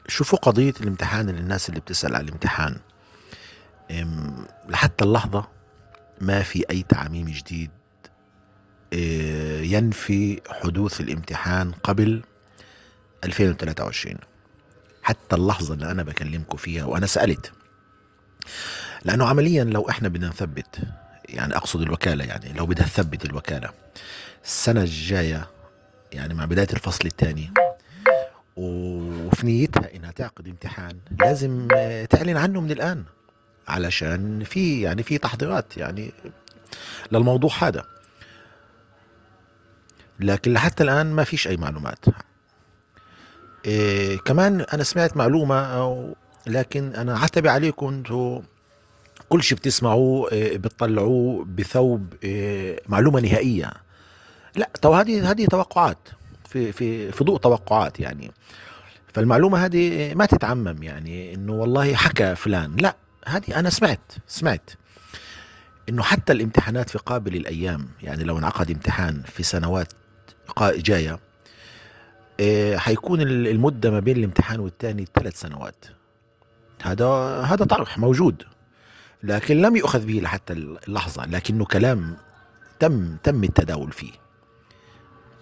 شوفوا قضية الامتحان للناس اللي بتسأل على الامتحان. لحتى اللحظة ما في أي تعميم جديد ينفي حدوث الامتحان قبل 2023. حتى اللحظة اللي أنا بكلمكم فيها وأنا سألت، لأنه عمليا لو إحنا بدنا نثبت، يعني أقصد الوكالة، يعني لو بدها تثبت الوكالة السنة الجاية، يعني مع بداية الفصل الثاني، وفي نيتها إنها تعقد امتحان، لازم تعلن عنه من الآن، علشان في تحضيرات يعني للموضوع هذا. لكن لحتى الآن ما فيش أي معلومات. كمان أنا سمعت معلومة، لكن أنا عتب عليكم أنتوا، كل شيء بتسمعوه بتطلعوه بثوب معلومة نهائية. لا، تو هذه توقعات، في ضوء توقعات يعني. فالمعلومة هذه ما تتعمم، يعني انه والله حكى فلان، لا. هذه انا سمعت انه حتى الامتحانات في قابل الايام، يعني لو انعقد امتحان في سنوات جاية، حيكون المدة ما بين الامتحان والتاني 3 سنوات. هذا طرح موجود، لكن لم يؤخذ به لحتى اللحظة، لكنه كلام تم التداول فيه.